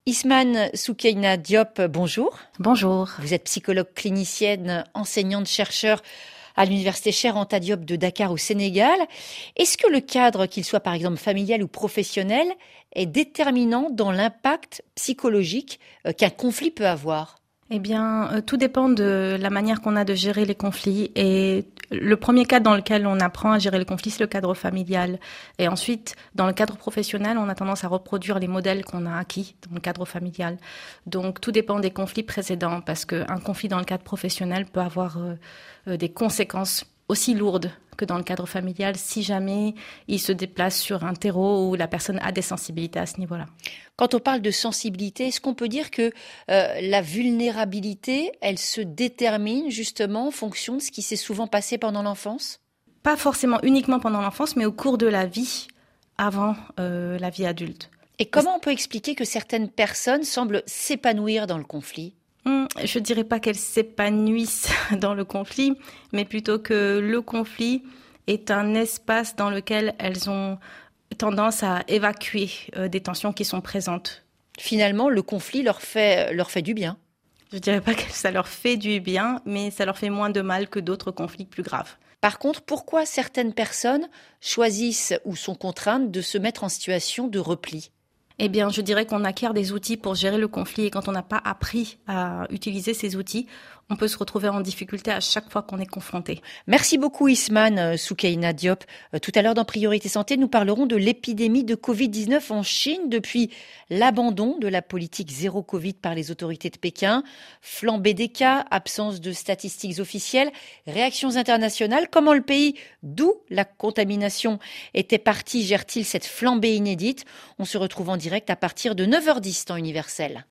Ismane Soukeina Diop, bonjour. Bonjour. Vous êtes psychologue clinicienne, enseignante, chercheur à l'université Cheikh Anta Diop de Dakar au Sénégal. Est-ce que le cadre, qu'il soit par exemple familial ou professionnel, est déterminant dans l'impact psychologique qu'un conflit peut avoir ? Eh bien, tout dépend de la manière qu'on a de gérer les conflits. Et le premier cadre dans lequel on apprend à gérer les conflits, c'est le cadre familial. Et ensuite, dans le cadre professionnel, on a tendance à reproduire les modèles qu'on a acquis dans le cadre familial. Donc, tout dépend des conflits précédents, parce qu'un conflit dans le cadre professionnel peut avoir des conséquences aussi lourdes que dans le cadre familial si jamais il se déplace sur un terreau où la personne a des sensibilités à ce niveau-là. Quand on parle de sensibilité, est-ce qu'on peut dire que la vulnérabilité, elle se détermine justement en fonction de ce qui s'est souvent passé pendant l'enfance ? Pas forcément uniquement pendant l'enfance, mais au cours de la vie, avant la vie adulte. Et comment on peut expliquer que certaines personnes semblent s'épanouir dans le conflit ? Je dirais pas qu'elles s'épanouissent dans le conflit, mais plutôt que le conflit est un espace dans lequel elles ont tendance à évacuer des tensions qui sont présentes. Finalement, le conflit leur fait du bien. Je dirais pas que ça leur fait du bien, mais ça leur fait moins de mal que d'autres conflits plus graves. Par contre, pourquoi certaines personnes choisissent ou sont contraintes de se mettre en situation de repli ? Eh bien, je dirais qu'on acquiert des outils pour gérer le conflit et quand on n'a pas appris à utiliser ces outils, on peut se retrouver en difficulté à chaque fois qu'on est confronté. Merci beaucoup Ismane Soukeina Diop. Tout à l'heure dans Priorité Santé, nous parlerons de l'épidémie de Covid-19 en Chine depuis l'abandon de la politique zéro Covid par les autorités de Pékin, flambée des cas, absence de statistiques officielles, réactions internationales. Comment le pays d'où la contamination était partie gère-t-il cette flambée inédite ? On se retrouve en direct à partir de 9h10 temps universel.